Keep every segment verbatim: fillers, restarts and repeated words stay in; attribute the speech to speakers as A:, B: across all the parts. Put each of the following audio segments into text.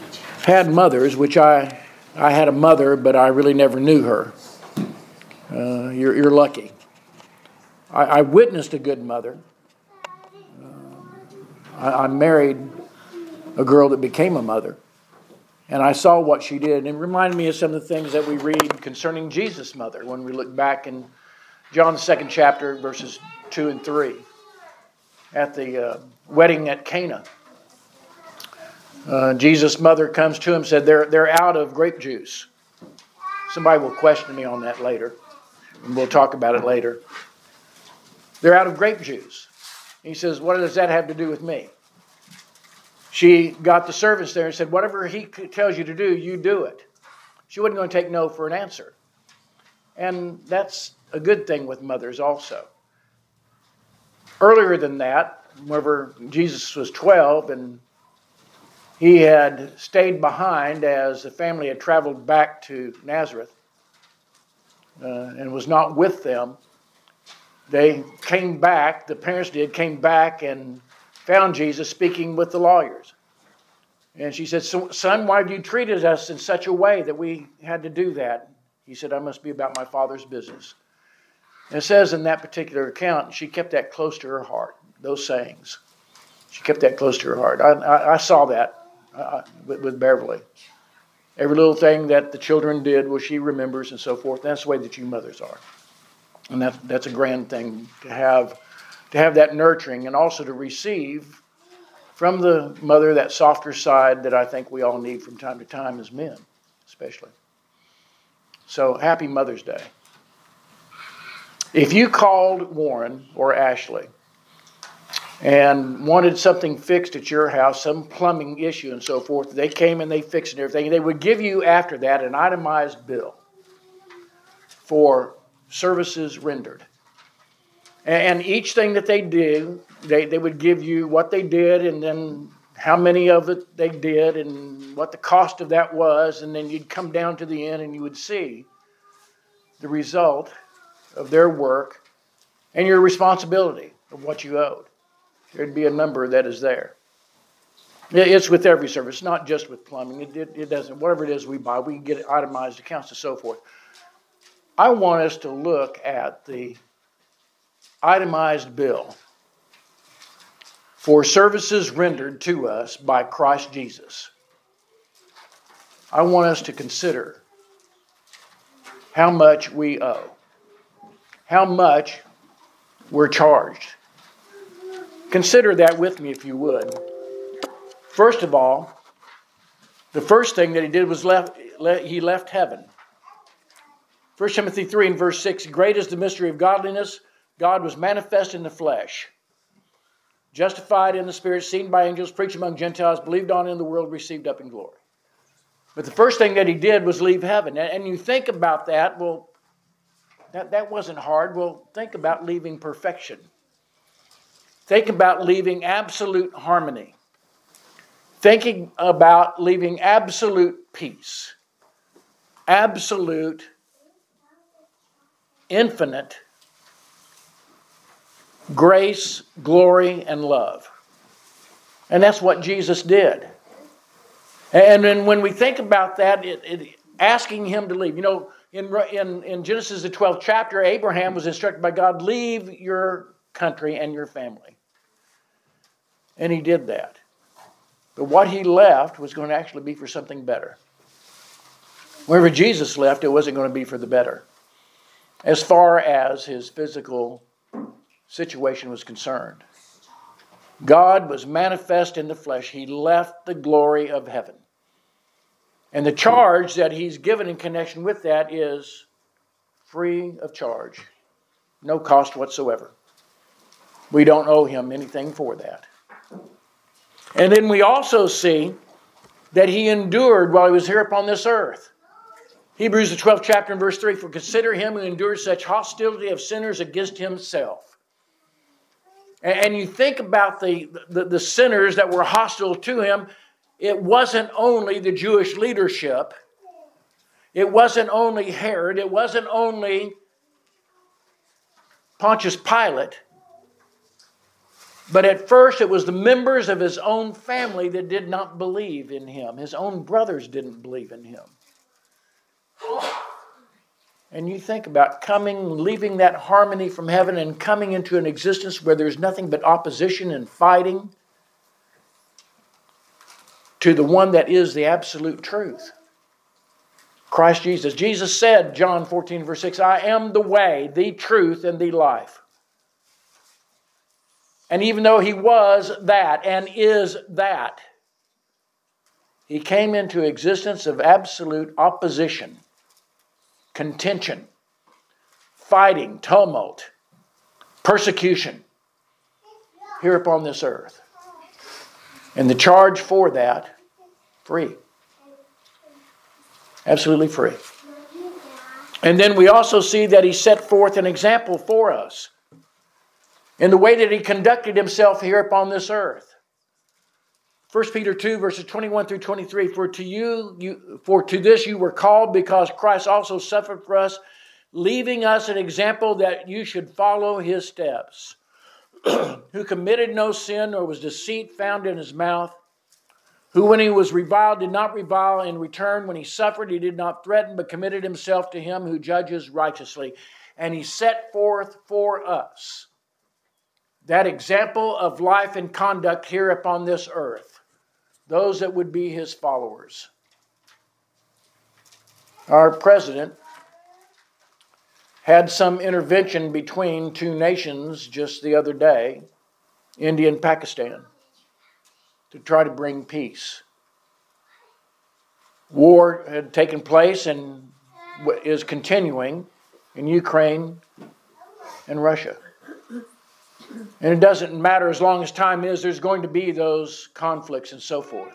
A: had mothers, which I I had a mother, but I really never knew her. Uh, you're, you're lucky. I, I witnessed a good mother. Uh, I, I married a girl that became a mother. And I saw what she did. And it reminded me of some of the things that we read concerning Jesus' mother when we look back in John, the second chapter, verses two and three, at the uh, wedding at Cana. Uh, Jesus' mother comes to him and said, they're, they're out of grape juice. Somebody will question me on that later. And we'll talk about it later. They're out of grape juice. He says, what does that have to do with me? She got the servants there and said, whatever he tells you to do, you do it. She wasn't going to take no for an answer. And that's a good thing with mothers also. Earlier than that, whenever Jesus was twelve and he had stayed behind as the family had traveled back to Nazareth uh, and was not with them, they came back, the parents did, came back and found Jesus speaking with the lawyers. And she said, son, why have you treated us in such a way that we had to do that? He said, I must be about my Father's business. And it says in that particular account, she kept that close to her heart, those sayings. She kept that close to her heart. I, I, I saw that uh, with, with Beverly. Every little thing that the children did, well, she remembers and so forth. That's the way that you mothers are. And that, that's a grand thing to have, to have that nurturing and also to receive from the mother that softer side that I think we all need from time to time as men, especially. So, happy Mother's Day. If you called Warren or Ashley and wanted something fixed at your house, some plumbing issue and so forth, they came and they fixed it and everything. They would give you after that an itemized bill for services rendered. And each thing that they did, they, they would give you what they did and then how many of it they did and what the cost of that was. And then you'd come down to the end and you would see the result of their work and your responsibility of what you owed. There'd be a number that is there. It's with every service, not just with plumbing. It, it, it doesn't, whatever it is we buy, we get itemized accounts and so forth. I want us to look at the itemized bill for services rendered to us by Christ Jesus. I want us to consider how much we owe, how much we're charged. Consider that with me if you would. First of all, the first thing that he did was left, he left heaven. First Timothy three and verse six, great is the mystery of godliness. God was manifest in the flesh, justified in the spirit, seen by angels, preached among Gentiles, believed on in the world, received up in glory. But the first thing that he did was leave heaven. And you think about that, well, that, that wasn't hard. Well, think about leaving perfection. Think about leaving absolute harmony. Thinking about leaving absolute peace. Absolute, infinite grace, glory, and love. And that's what Jesus did. And then when we think about that, it, it, asking him to leave. You know, in, in, in Genesis the twelfth chapter, Abraham was instructed by God, leave your country and your family. And he did that. But what he left was going to actually be for something better. Wherever Jesus left, it wasn't going to be for the better. As far as his physical situation was concerned. God was manifest in the flesh. He left the glory of heaven. And the charge that he's given in connection with that is free of charge. No cost whatsoever. We don't owe him anything for that. And then we also see that he endured while he was here upon this earth. Hebrews the twelfth chapter and verse three, for consider him who endured such hostility of sinners against himself. And you think about the, the, the sinners that were hostile to him, it wasn't only the Jewish leadership. It wasn't only Herod. It wasn't only Pontius Pilate. But at first it was the members of his own family that did not believe in him. His own brothers didn't believe in him. And you think about coming, leaving that harmony from heaven and coming into an existence where there's nothing but opposition and fighting to the one that is the absolute truth. Christ Jesus. Jesus said, John fourteen, verse six, I am the way, the truth, and the life. And even though he was that and is that, he came into existence of absolute opposition, contention, fighting, tumult, persecution here upon this earth. And the charge for that, free. Absolutely free. And then we also see that he set forth an example for us in the way that he conducted himself here upon this earth. First Peter two, verses twenty-one through twenty-three, For to you, you, for to this you were called, because Christ also suffered for us, leaving us an example that you should follow his steps, who committed no sin, nor was deceit found in his mouth, who when he was reviled did not revile in return, when he suffered he did not threaten, but committed himself to him who judges righteously. And he set forth for us that example of life and conduct here upon this earth, those that would be his followers. Our president had some intervention between two nations just the other day, India and Pakistan, to try to bring peace. War had taken place and is continuing in Ukraine and Russia. And it doesn't matter as long as time is, there's going to be those conflicts and so forth.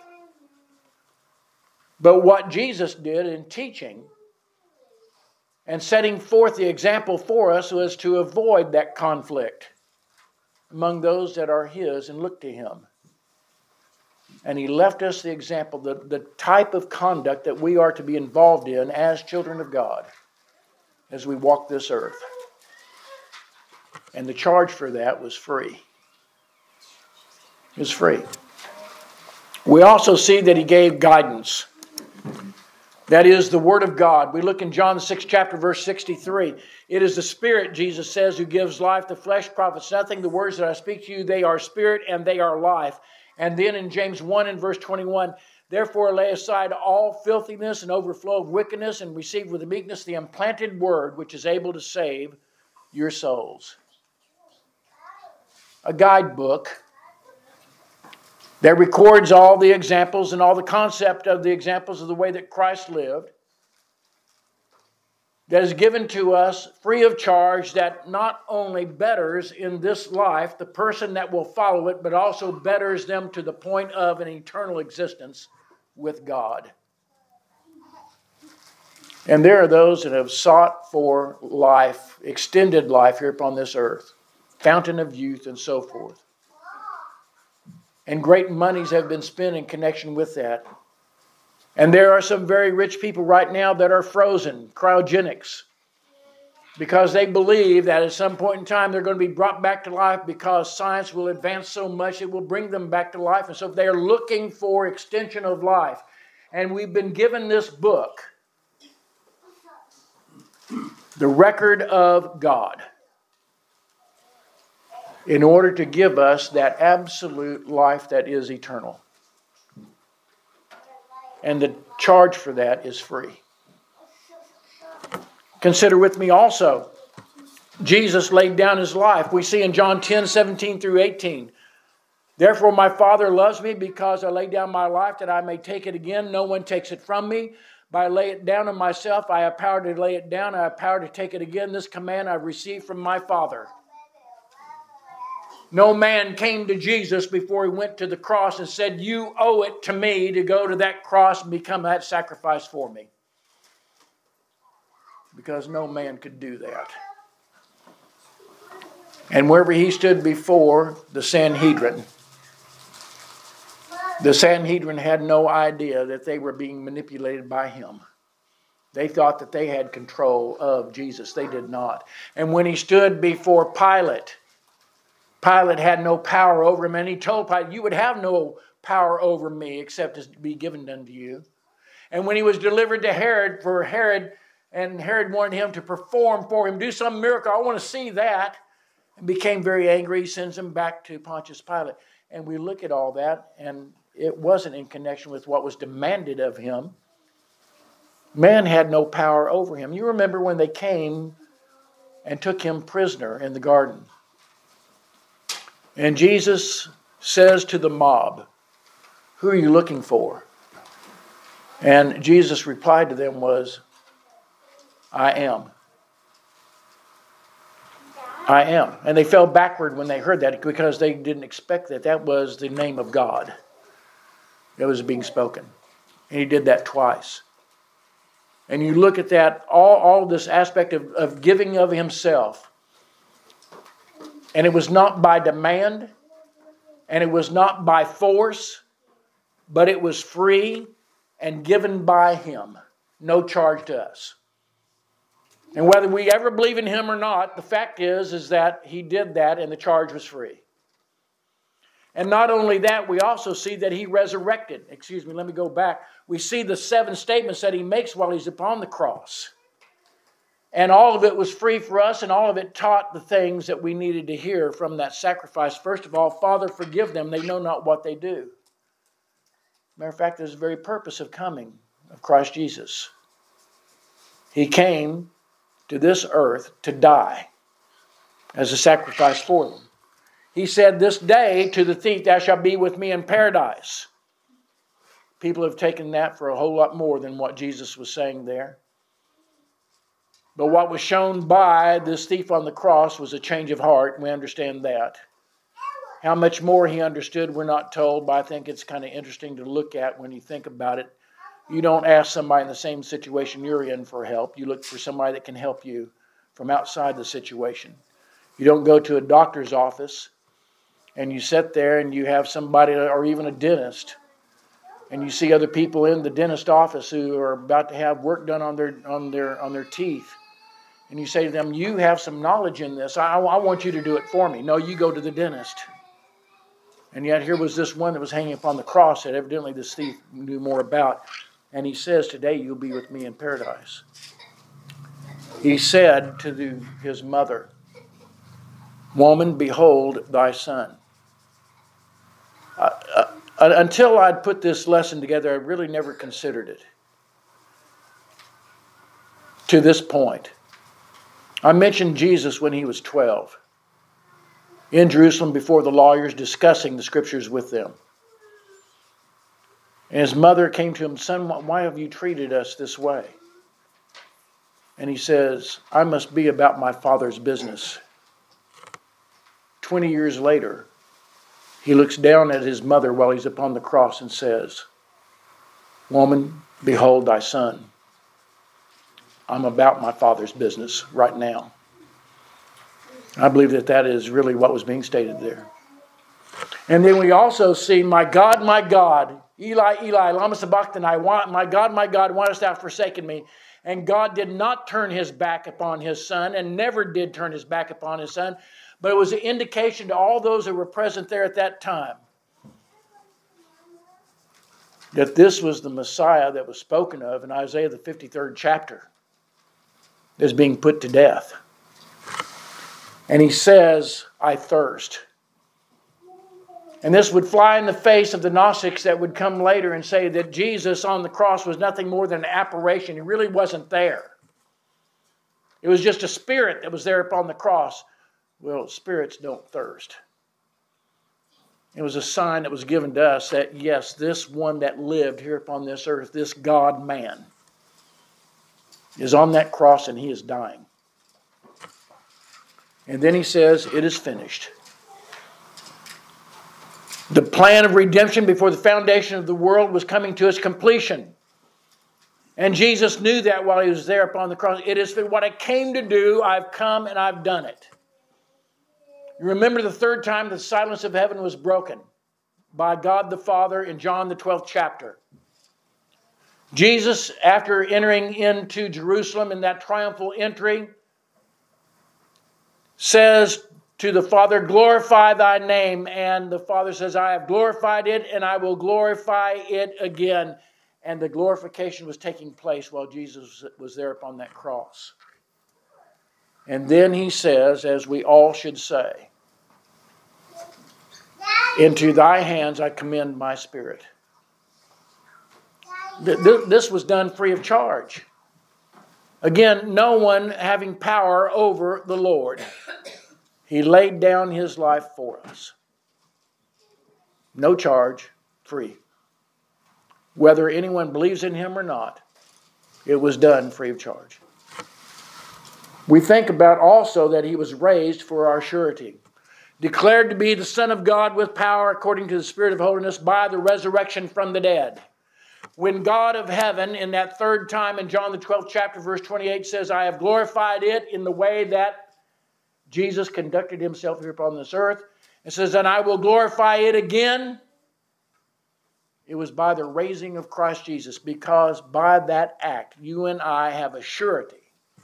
A: But what Jesus did in teaching and setting forth the example for us was to avoid that conflict among those that are his and look to him. And he left us the example, the, the type of conduct that we are to be involved in as children of God as we walk this earth. And the charge for that was free. It was free. We also see that he gave guidance. That is the Word of God. We look in John six, chapter verse sixty-three. It is the Spirit, Jesus says, who gives life. The flesh profits nothing. The words that I speak to you, they are spirit and they are life. And then in James one and verse twenty-one, therefore lay aside all filthiness and overflow of wickedness and receive with meekness the implanted word which is able to save your souls. A guidebook that records all the examples and all the concept of the examples of the way that Christ lived, that is given to us free of charge, that not only betters in this life the person that will follow it, but also betters them to the point of an eternal existence with God. And there are those that have sought for life, extended life here upon this earth, fountain of youth and so forth. And great monies have been spent in connection with that. And there are some very rich people right now that are frozen, cryogenics, because they believe that at some point in time they're going to be brought back to life because science will advance so much it will bring them back to life. And so they are looking for extension of life. And we've been given this book, the record of God, in order to give us that absolute life that is eternal. And the charge for that is free. Consider with me also, Jesus laid down his life. We see in John ten, seventeen through eighteen. Therefore my Father loves me because I lay down my life that I may take it again. No one takes it from me. By lay it down of myself, I have power to lay it down. I have power to take it again. This command I received from my Father. No man came to Jesus before he went to the cross and said, you owe it to me to go to that cross and become that sacrifice for me. Because no man could do that. And wherever he stood before the Sanhedrin, the Sanhedrin had no idea that they were being manipulated by him. They thought that they had control of Jesus. They did not. And when he stood before Pilate, Pilate had no power over him, and he told Pilate, you would have no power over me except as to be given unto you. And when he was delivered to Herod, for Herod, and Herod wanted him to perform for him, do some miracle, I want to see that, and became very angry, he sends him back to Pontius Pilate. And we look at all that, and it wasn't in connection with what was demanded of him. Man had no power over him. You remember when they came and took him prisoner in the garden. And Jesus says to the mob, who are you looking for? And Jesus' reply to them was, I am. I am. And they fell backward when they heard that because they didn't expect that. That was the name of God that was being spoken. And he did that twice. And you look at that, all, all this aspect of, of giving of himself. And it was not by demand, and it was not by force, but it was free and given by him. No charge to us. And whether we ever believe in him or not, the fact is, is that he did that and the charge was free. And not only that, we also see that he resurrected. Excuse me, let me go back. We see the seven statements that he makes while he's upon the cross. And all of it was free for us, and all of it taught the things that we needed to hear from that sacrifice. First of all, Father, forgive them. They know not what they do. Matter of fact, there's the very purpose of coming of Christ Jesus. He came to this earth to die as a sacrifice for them. He said, this day to the thief, thou shalt be with me in paradise. People have taken that for a whole lot more than what Jesus was saying there. But what was shown by this thief on the cross was a change of heart. We understand that. How much more he understood, we're not told, but I think it's kind of interesting to look at when you think about it. You don't ask somebody in the same situation you're in for help. You look for somebody that can help you from outside the situation. You don't go to a doctor's office and you sit there and you have somebody, or even a dentist, and you see other people in the dentist office who are about to have work done on their on their on their teeth. And you say to them, you have some knowledge in this. I, I want you to do it for me. No, you go to the dentist. And yet here was this one that was hanging upon the cross that evidently this thief knew more about. And he says, today you'll be with me in paradise. He said to the, his mother, woman, behold thy son. Uh, uh, until I'd put this lesson together, I really never considered it. To this point. I mentioned Jesus when he was twelve. In Jerusalem before the lawyers, discussing the scriptures with them. And his mother came to him, son, why have you treated us this way? And he says, I must be about my Father's business. Twenty years later, he looks down at his mother while he's upon the cross and says, woman, behold thy son. I'm about my Father's business right now. I believe that that is really what was being stated there. And then we also see, my God, my God, Eli, Eli, lama sabachthani, my God, my God, why hast thou forsaken me? And God did not turn his back upon his son, and never did turn his back upon his son. But it was an indication to all those who were present there at that time that this was the Messiah that was spoken of in Isaiah the fifty-third chapter as being put to death. And he says, I thirst. And this would fly in the face of the Gnostics that would come later and say that Jesus on the cross was nothing more than an apparition. He really wasn't there. It was just a spirit that was there upon the cross. Well, spirits don't thirst. It was a sign that was given to us that, yes, this one that lived here upon this earth, this God-man, is on that cross and he is dying. And then he says, it is finished. The plan of redemption before the foundation of the world was coming to its completion. And Jesus knew that while he was there upon the cross. It is what I came to do. I've come and I've done it. You remember the third time the silence of heaven was broken by God the Father in John the twelfth chapter. Jesus, after entering into Jerusalem in that triumphal entry, says to the Father, glorify thy name. And the Father says, I have glorified it, and I will glorify it again. And the glorification was taking place while Jesus was there upon that cross. And then he says, as we all should say, into thy hands I commend my spirit. This was done free of charge. Again, no one having power over the Lord. He laid down his life for us. No charge, free. Whether anyone believes in him or not, it was done free of charge. We think about also that he was raised for our surety. Declared to be the Son of God with power according to the Spirit of holiness by the resurrection from the dead. When God of heaven, in that third time in John the twelfth chapter, verse twenty-eight says, I have glorified it in the way that Jesus conducted himself here upon this earth. It says, and I will glorify it again. It was by the raising of Christ Jesus, because by that act, you and I have a surety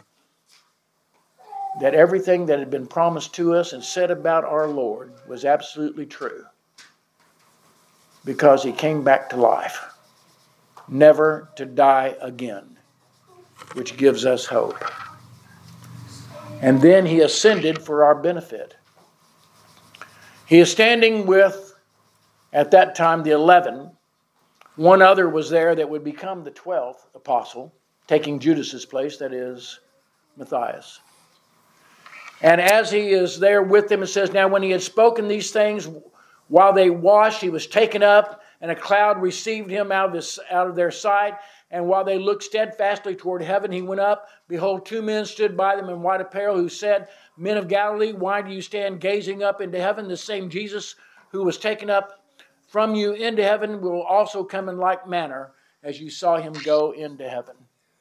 A: that everything that had been promised to us and said about our Lord was absolutely true. Because he came back to life, never to die again, which gives us hope. And then he ascended for our benefit. He is standing with, at that time, the eleven. One other was there that would become the twelfth apostle, taking Judas's place, that is, Matthias. And as he is there with them, it says, now when he had spoken these things, while they washed, he was taken up, and a cloud received him out of, this, out of their sight. And while they looked steadfastly toward heaven, he went up. Behold, two men stood by them in white apparel, who said, Men of Galilee, why do you stand gazing up into heaven? The same Jesus who was taken up from you into heaven will also come in like manner as you saw him go into heaven.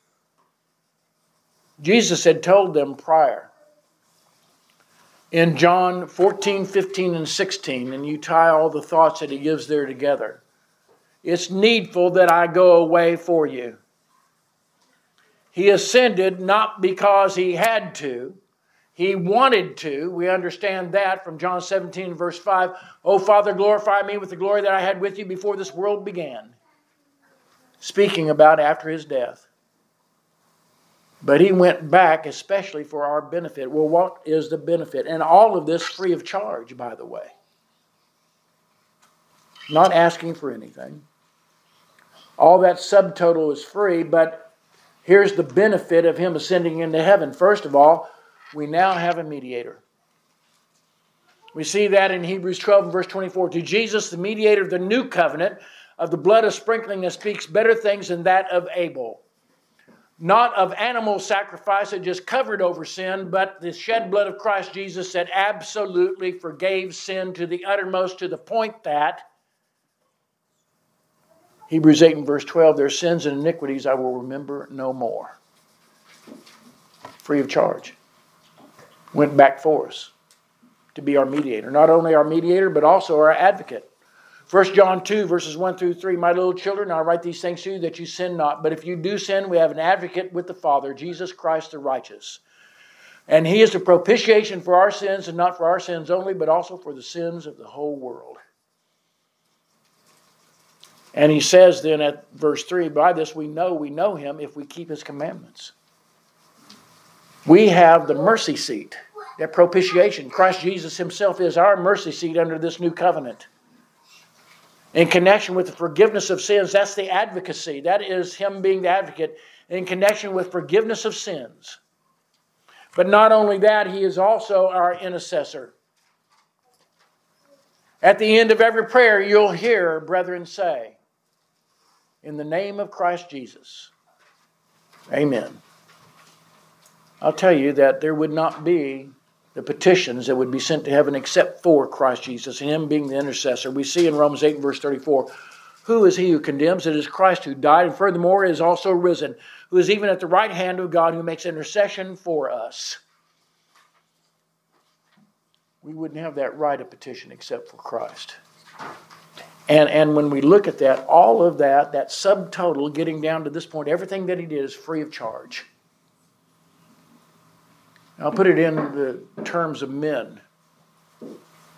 A: Jesus had told them prior, in John fourteen, fifteen, and sixteen, and you tie all the thoughts that he gives there together, it's needful that I go away for you. He ascended not because he had to. He wanted to. We understand that from John seventeen, verse five. O Father, glorify me with the glory that I had with you before this world began. Speaking about after his death. But he went back especially for our benefit. Well, what is the benefit? And all of this free of charge, by the way. Not asking for anything. All that subtotal is free, but here's the benefit of him ascending into heaven. First of all, we now have a mediator. We see that in Hebrews twelve and verse twenty-four. To Jesus, the mediator of the new covenant, of the blood of sprinkling that speaks better things than that of Abel. Not of animal sacrifice that just covered over sin, but the shed blood of Christ Jesus that absolutely forgave sin to the uttermost, to the point that Hebrews eight and verse twelve, their sins and iniquities I will remember no more. Free of charge. Went back for us to be our mediator. Not only our mediator, but also our advocate. First John two, verses one through three, my little children, I write these things to you that you sin not. But if you do sin, we have an advocate with the Father, Jesus Christ the righteous. And he is the propitiation for our sins, and not for our sins only, but also for the sins of the whole world. And he says then at verse three, by this we know we know him if we keep his commandments. We have the mercy seat, that propitiation. Christ Jesus himself is our mercy seat under this new covenant. In connection with the forgiveness of sins, that's the advocacy. That is him being the advocate in connection with forgiveness of sins. But not only that, he is also our intercessor. At the end of every prayer, you'll hear brethren say, in the name of Christ Jesus, amen. I'll tell you that there would not be the petitions that would be sent to heaven except for Christ Jesus and him being the intercessor. We see in Romans eight and verse thirty-four, who is he who condemns? It is Christ who died, and furthermore is also risen, who is even at the right hand of God, who makes intercession for us. We wouldn't have that right of petition except for Christ. And, and when we look at that, all of that, that subtotal getting down to this point, everything that he did is free of charge. I'll put it in the terms of men.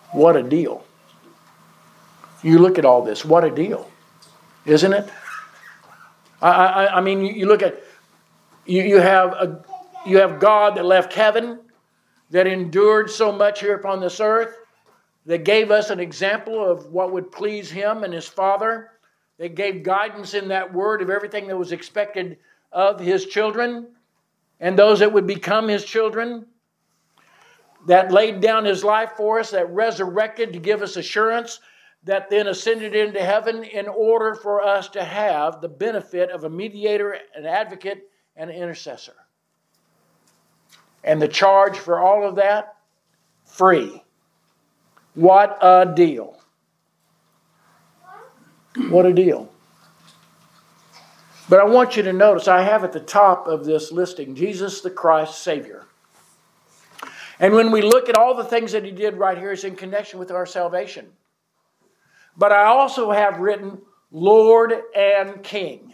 A: What a deal. You look at all this, what a deal, isn't it? I, I, I mean, you look at, you, you have a, you have God that left heaven, that endured so much here upon this earth, that gave us an example of what would please Him and His Father, that gave guidance in that word of everything that was expected of His children and those that would become His children, that laid down His life for us, that resurrected to give us assurance, that then ascended into heaven in order for us to have the benefit of a mediator, an advocate, and an intercessor. And the charge for all of that? Free. What a deal. What a deal. But I want you to notice, I have at the top of this listing, Jesus the Christ, Savior. And when we look at all the things that He did right here, it's in connection with our salvation. But I also have written Lord and King.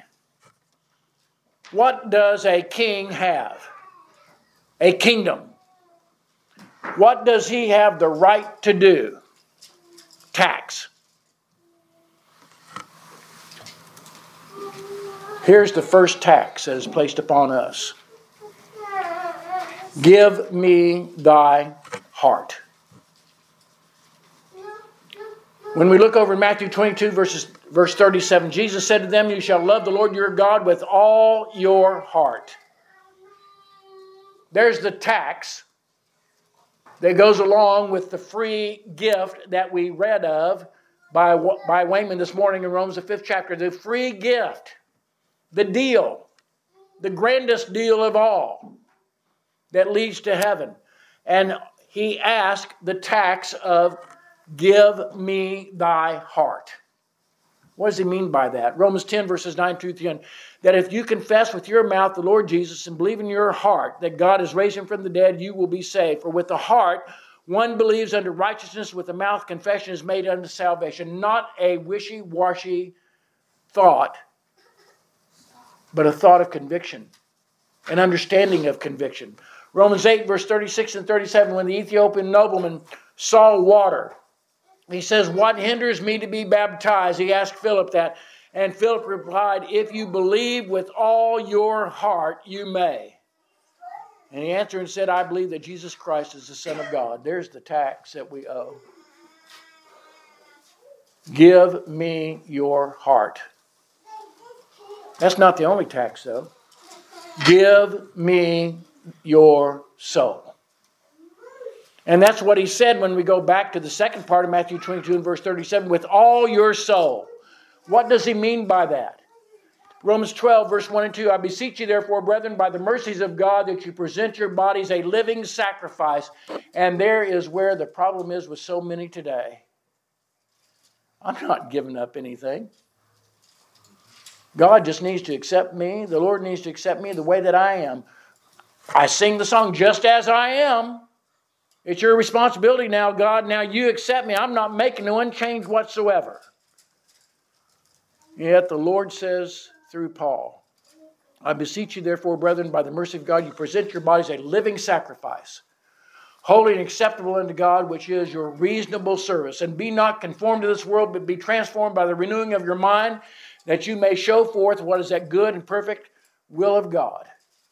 A: What does a king have? A kingdom. What does he have the right to do? Tax. Here's the first tax that is placed upon us. Give me thy heart. When we look over in Matthew twenty-two, verses, verse thirty-seven, Jesus said to them, you shall love the Lord your God with all your heart. There's the tax that goes along with the free gift that we read of by, by Wayman this morning in Romans, the fifth chapter. The free gift, the deal, the grandest deal of all that leads to heaven. And he asked the tax of, give me thy heart. What does he mean by that? Romans ten, verses nine through ten. That if you confess with your mouth the Lord Jesus and believe in your heart that God has raised Him from the dead, you will be saved. For with the heart one believes unto righteousness, with the mouth confession is made unto salvation. Not a wishy-washy thought, but a thought of conviction, an understanding of conviction. Romans eight, verse thirty-six and thirty-seven, when the Ethiopian nobleman saw water, he says, what hinders me to be baptized? He asked Philip that. And Philip replied, if you believe with all your heart, you may. And he answered and said, I believe that Jesus Christ is the Son of God. There's the tax that we owe. Give me your heart. That's not the only tax, though. Give me your soul. And that's what he said when we go back to the second part of Matthew twenty-two and verse thirty-seven, with all your soul. What does he mean by that? Romans twelve, verse one and two, I beseech you therefore, brethren, by the mercies of God, that you present your bodies a living sacrifice. And there is where the problem is with so many today. I'm not giving up anything. God just needs to accept me. The Lord needs to accept me the way that I am. I sing the song, just as I am. It's your responsibility now, God. Now you accept me. I'm not making one change whatsoever. Yet the Lord says through Paul, I beseech you therefore, brethren, by the mercy of God, you present your bodies a living sacrifice, holy and acceptable unto God, which is your reasonable service. And be not conformed to this world, but be transformed by the renewing of your mind, that you may show forth what is that good and perfect will of God.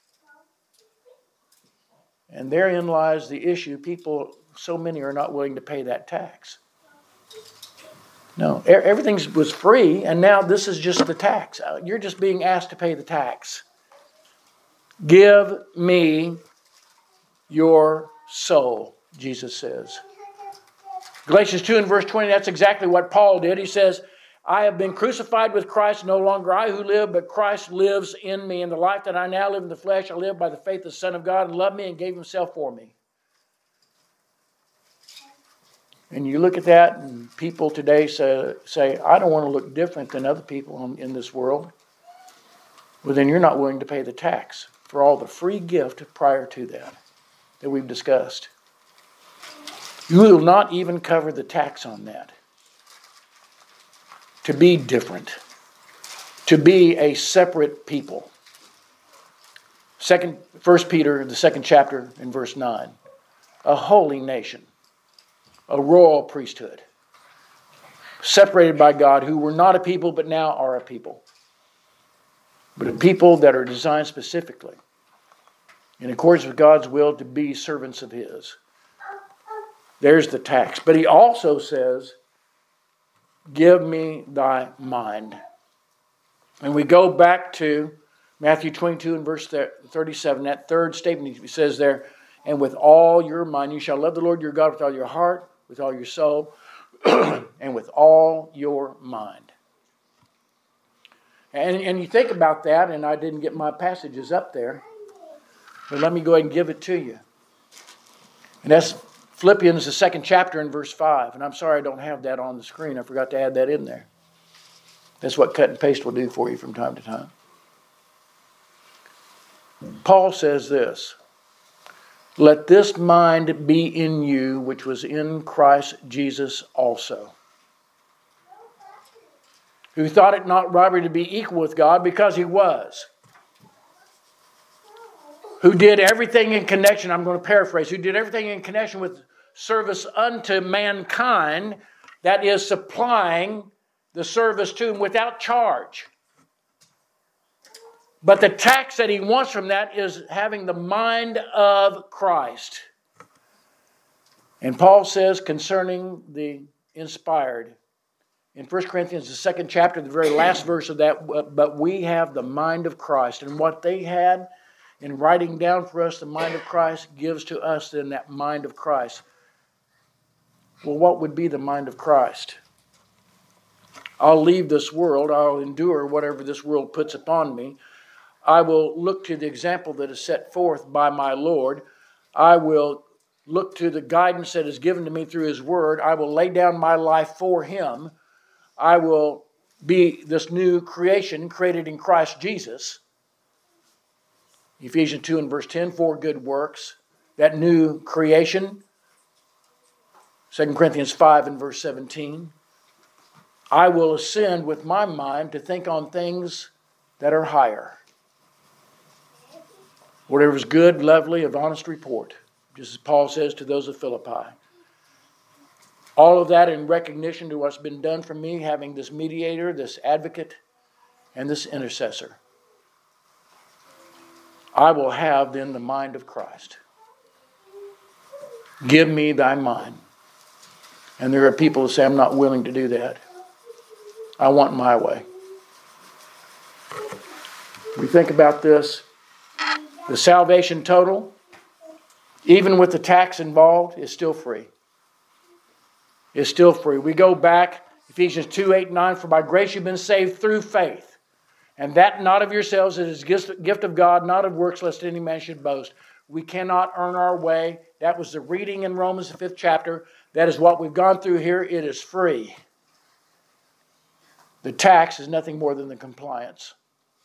A: And therein lies the issue. People, so many are not willing to pay that tax. No, everything was free, and now this is just the tax. You're just being asked to pay the tax. Give me your soul, Jesus says. Galatians two and verse twenty, that's exactly what Paul did. He says, I have been crucified with Christ, no longer I who live, but Christ lives in me. And the life that I now live in the flesh, I live by the faith of the Son of God, and loved me and gave Himself for me. And you look at that, and people today say, say I don't want to look different than other people in this world. Well, then you're not willing to pay the tax for all the free gift prior to that, that we've discussed. You will not even cover the tax on that. To be different. To be a separate people. Second, First Peter, the second chapter, in verse nine. A holy nation. a royal priesthood, separated by God, who were not a people but now are a people. But a people that are designed specifically, in accordance with God's will, to be servants of His. There's the tax. But He also says, give me thy mind. And we go back to Matthew twenty-two and verse thirty-seven, that third statement He says there, and with all your mind you shall love the Lord your God with all your heart, with all your soul, and with all your mind. And, and you think about that, and I didn't get my passages up there, but let me go ahead and give it to you. And that's Philippians, the second chapter, in verse five. And I'm sorry I don't have that on the screen. I forgot to add that in there. That's what cut and paste will do for you from time to time. Paul says this, let this mind be in you, which was in Christ Jesus also, who thought it not robbery to be equal with God, because He was. Who did everything in connection, I'm going to paraphrase, who did everything in connection with service unto mankind, that is supplying the service to Him without charge. But the tax that He wants from that is having the mind of Christ. And Paul says concerning the inspired, in First Corinthians, the second chapter, the very last verse of that, but we have the mind of Christ. And what they had in writing down for us the mind of Christ gives to us then that mind of Christ. Well, what would be the mind of Christ? I'll leave this world. I'll endure whatever this world puts upon me. I will look to the example that is set forth by my Lord. I will look to the guidance that is given to me through His Word. I will lay down my life for Him. I will be this new creation created in Christ Jesus. Ephesians two and verse ten, for good works. That new creation. Second Corinthians five and verse seventeen. I will ascend with my mind to think on things that are higher. Whatever is good, lovely, of honest report. Just as Paul says to those of Philippi. All of that in recognition to what's been done for me, having this mediator, this advocate, and this intercessor. I will have then the mind of Christ. Give me thy mind. And there are people who say, I'm not willing to do that. I want my way. We think about this. The salvation total, even with the tax involved, is still free. Is still free. We go back, Ephesians two, eight, nine, for by grace you've been saved through faith. And that not of yourselves, it is a gift of God, not of works, lest any man should boast. We cannot earn our way. That was the reading in Romans, the fifth chapter. That is what we've gone through here. It is free. The tax is nothing more than the compliance.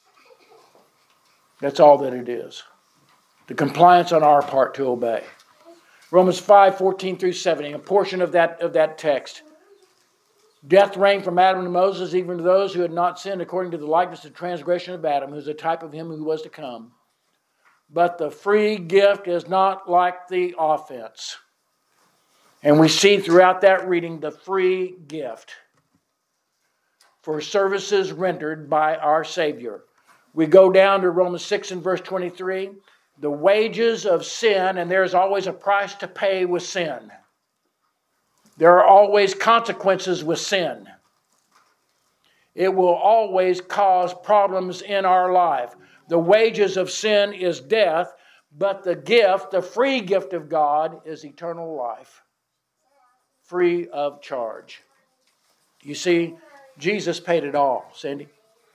A: That's all that it is. The compliance on our part to obey. Romans five, fourteen through seventeen, a portion of that, of that text. Death reigned from Adam to Moses, even to those who had not sinned according to the likeness of transgression of Adam, who is a type of him who was to come. But the free gift is not like the offense. And we see throughout that reading the free gift for services rendered by our Savior. We go down to Romans six and verse twenty-three. The wages of sin, and there's always a price to pay with sin. There are always consequences with sin. It will always cause problems in our life. The wages of sin is death, but the gift, the free gift of God, is eternal life. Free of charge. You see, Jesus paid it all, Cindy.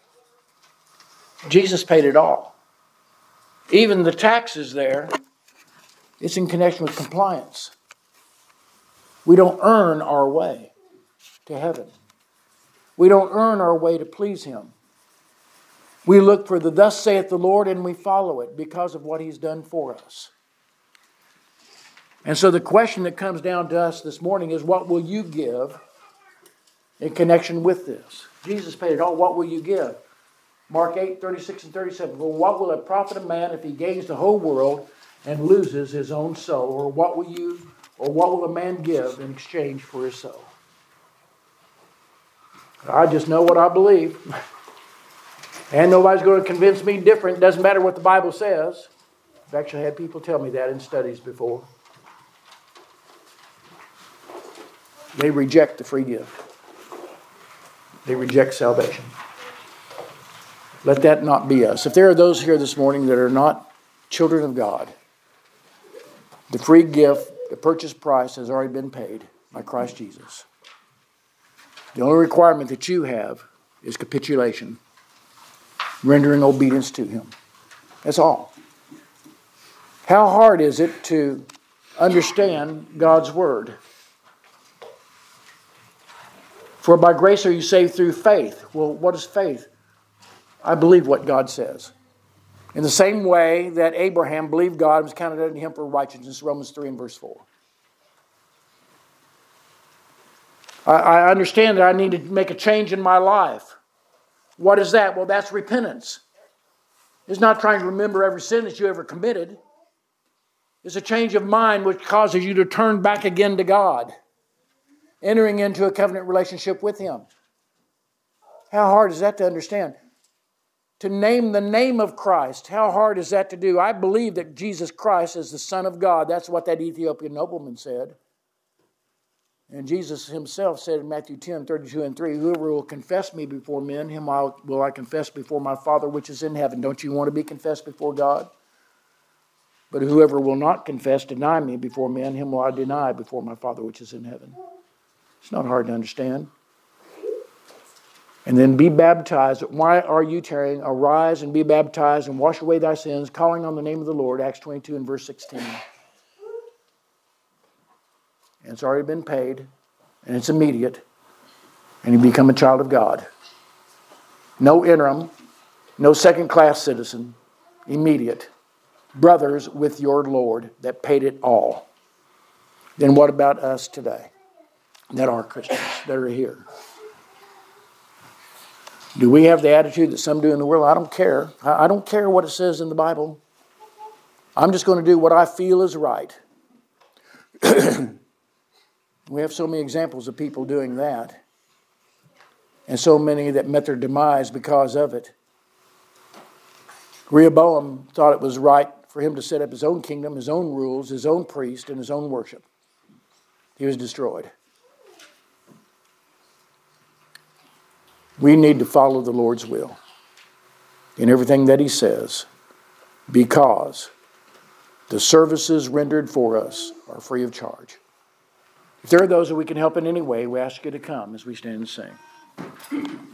A: Jesus paid it all. Even the taxes there, it's in connection with compliance. We don't earn our way to heaven. We don't earn our way to please Him. We look for the thus saith the Lord and we follow it because of what He's done for us. And so the question that comes down to us this morning is, what will you give in connection with this? Jesus paid it all. What will you give? Mark eight, thirty-six and thirty-seven. Well, what will it profit a man if he gains the whole world and loses his own soul? Or what will you Or what will a man give in exchange for his soul? I just know what I believe. And nobody's going to convince me different. It doesn't matter what the Bible says. I've actually had people tell me that in studies before. They reject the free gift. They reject salvation. Let that not be us. If there are those here this morning that are not children of God, the free gift, the purchase price has already been paid by Christ Jesus. The only requirement that you have is capitulation, rendering obedience to Him. That's all. How hard is it to understand God's Word? For by grace are you saved through faith. Well, what is faith? I believe what God says. In the same way that Abraham believed God and was counted unto him for righteousness, Romans three and verse four. I, I understand that I need to make a change in my life. What is that? Well, that's repentance. It's not trying to remember every sin that you ever committed. It's a change of mind which causes you to turn back again to God, entering into a covenant relationship with Him. How hard is that to understand? To name the name of Christ, how hard is that to do? I believe that Jesus Christ is the Son of God. That's what that Ethiopian nobleman said. And Jesus Himself said in Matthew ten, thirty-two and three, whoever will confess me before men, him I'll, will I confess before my Father which is in heaven. Don't you want to be confessed before God? But whoever will not confess, deny me before men, him will I deny before my Father which is in heaven. It's not hard to understand. And then be baptized. Why are you tarrying? Arise and be baptized and wash away thy sins, calling on the name of the Lord. Acts twenty-two and verse sixteen. And it's already been paid. And it's immediate. And you become a child of God. No interim. No second-class citizen. Immediate. Brothers with your Lord that paid it all. Then what about us today that are Christians, that are here? Do we have the attitude that some do in the world? I don't care. I don't care what it says in the Bible. I'm just going to do what I feel is right. We have so many examples of people doing that. And so many that met their demise because of it. Rehoboam thought it was right for him to set up his own kingdom, his own rules, his own priest, and his own worship. He was destroyed. We need to follow the Lord's will in everything that He says, because the services rendered for us are free of charge. If there are those that we can help in any way, we ask you to come as we stand and sing.